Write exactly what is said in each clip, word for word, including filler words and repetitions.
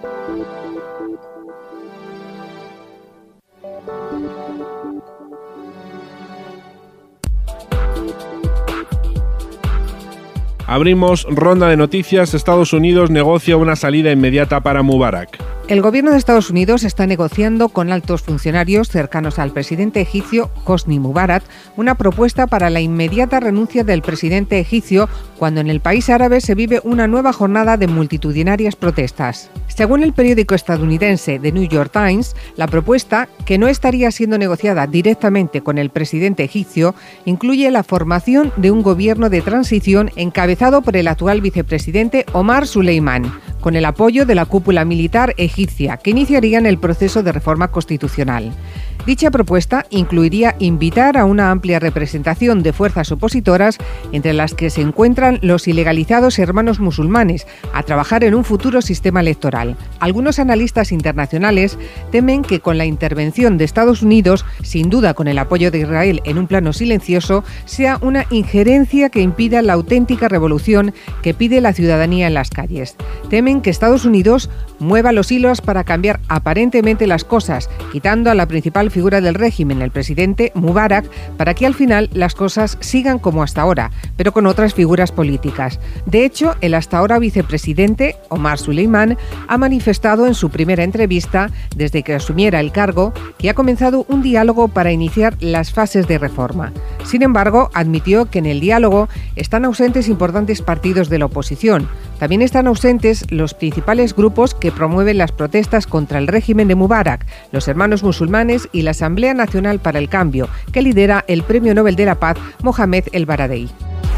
Abrimos ronda de noticias. Estados Unidos negocia una salida inmediata para Mubarak. El gobierno de Estados Unidos está negociando con altos funcionarios cercanos al presidente egipcio Hosni Mubarak una propuesta para la inmediata renuncia del presidente egipcio cuando en el país árabe se vive una nueva jornada de multitudinarias protestas. Según el periódico estadounidense The New York Times, la propuesta, que no estaría siendo negociada directamente con el presidente egipcio, incluye la formación de un gobierno de transición encabezado por el actual vicepresidente Omar Suleiman, con el apoyo de la cúpula militar egipcia, que iniciarían el proceso de reforma constitucional. Dicha propuesta incluiría invitar a una amplia representación de fuerzas opositoras, entre las que se encuentran los ilegalizados hermanos musulmanes, a trabajar en un futuro sistema electoral. Algunos analistas internacionales temen que con la intervención de Estados Unidos, sin duda con el apoyo de Israel en un plano silencioso, sea una injerencia que impida la auténtica revolución que pide la ciudadanía en las calles. Temen que Estados Unidos mueva los hilos para cambiar aparentemente las cosas, quitando a la principal figura del régimen, el presidente Mubarak, para que al final las cosas sigan como hasta ahora, pero con otras figuras políticas. De hecho, el hasta ahora vicepresidente, Omar Suleiman, ha manifestado en su primera entrevista, desde que asumiera el cargo, que ha comenzado un diálogo para iniciar las fases de reforma. Sin embargo, admitió que en el diálogo están ausentes importantes partidos de la oposición. También están ausentes los principales grupos que promueven las protestas contra el régimen de Mubarak, los Hermanos Musulmanes y la Asamblea Nacional para el Cambio, que lidera el Premio Nobel de la Paz Mohamed El Baradei.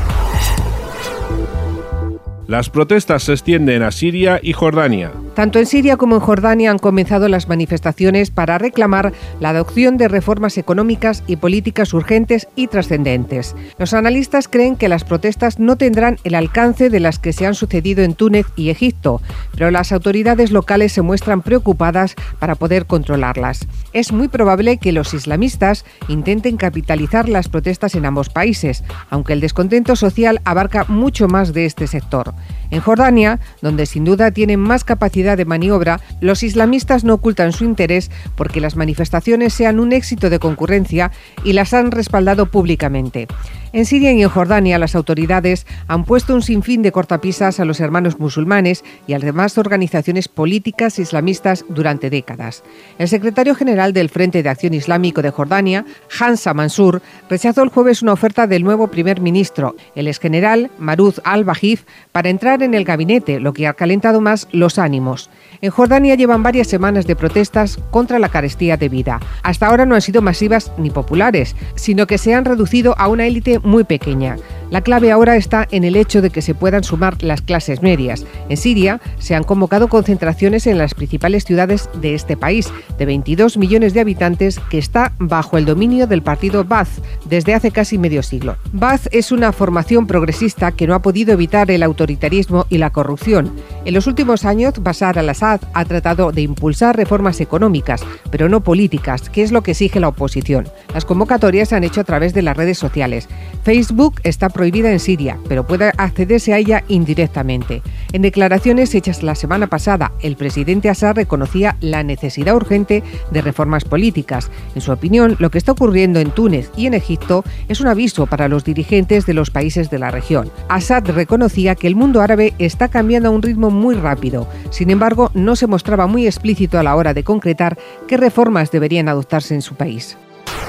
Las protestas se extienden a Siria y Jordania. Tanto en Siria como en Jordania han comenzado las manifestaciones para reclamar la adopción de reformas económicas y políticas urgentes y trascendentes. Los analistas creen que las protestas no tendrán el alcance de las que se han sucedido en Túnez y Egipto, pero las autoridades locales se muestran preocupadas para poder controlarlas. Es muy probable que los islamistas intenten capitalizar las protestas en ambos países, aunque el descontento social abarca mucho más de este sector. En Jordania, donde sin duda tienen más capacidad de maniobra, los islamistas no ocultan su interés porque las manifestaciones sean un éxito de concurrencia y las han respaldado públicamente. En Siria y en Jordania, las autoridades han puesto un sinfín de cortapisas a los hermanos musulmanes y a las demás organizaciones políticas islamistas durante décadas. El secretario general del Frente de Acción Islámico de Jordania, Hamza Mansur, rechazó el jueves una oferta del nuevo primer ministro, el exgeneral Maruz al-Bahif, para entrar en el gabinete, lo que ha calentado más los ánimos. En Jordania llevan varias semanas de protestas contra la carestía de vida. Hasta ahora no han sido masivas ni populares, sino que se han reducido a una élite muy pequeña. La clave ahora está en el hecho de que se puedan sumar las clases medias. En Siria se han convocado concentraciones en las principales ciudades de este país, de veintidós millones de habitantes, que está bajo el dominio del partido Ba'ath desde hace casi medio siglo. Ba'ath es una formación progresista que no ha podido evitar el autoritarismo y la corrupción. En los últimos años, Bashar al-Assad ha tratado de impulsar reformas económicas, pero no políticas, que es lo que exige la oposición. Las convocatorias se han hecho a través de las redes sociales. Facebook está prohibida en Siria, pero puede accederse a ella indirectamente. En declaraciones hechas la semana pasada, el presidente Assad reconocía la necesidad urgente de reformas políticas. En su opinión, lo que está ocurriendo en Túnez y en Egipto es un aviso para los dirigentes de los países de la región. Assad reconocía que el mundo árabe está cambiando a un ritmo muy rápido. Sin embargo, no se mostraba muy explícito a la hora de concretar qué reformas deberían adoptarse en su país.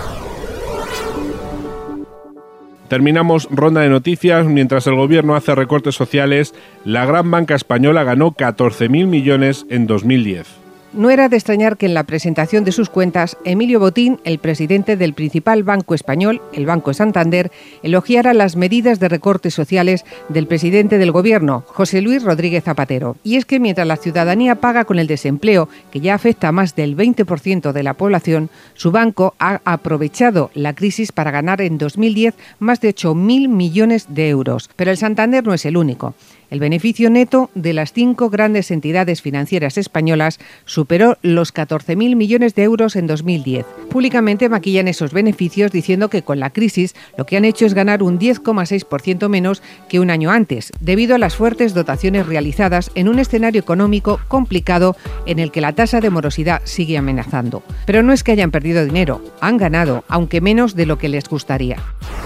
Terminamos ronda de noticias. Mientras el gobierno hace recortes sociales, la gran banca española ganó catorce mil millones en dos mil diez. No era de extrañar que en la presentación de sus cuentas, Emilio Botín, el presidente del principal banco español, el Banco Santander, elogiara las medidas de recortes sociales del presidente del gobierno, José Luis Rodríguez Zapatero. Y es que mientras la ciudadanía paga con el desempleo, que ya afecta a más del veinte por ciento de la población, su banco ha aprovechado la crisis para ganar en dos mil diez más de ocho mil millones de euros. Pero el Santander no es el único. El beneficio neto de las cinco grandes entidades financieras españolas superó los catorce mil millones de euros en dos mil diez. Públicamente maquillan esos beneficios diciendo que con la crisis lo que han hecho es ganar un diez coma seis por ciento menos que un año antes, debido a las fuertes dotaciones realizadas en un escenario económico complicado en el que la tasa de morosidad sigue amenazando. Pero no es que hayan perdido dinero, han ganado, aunque menos de lo que les gustaría.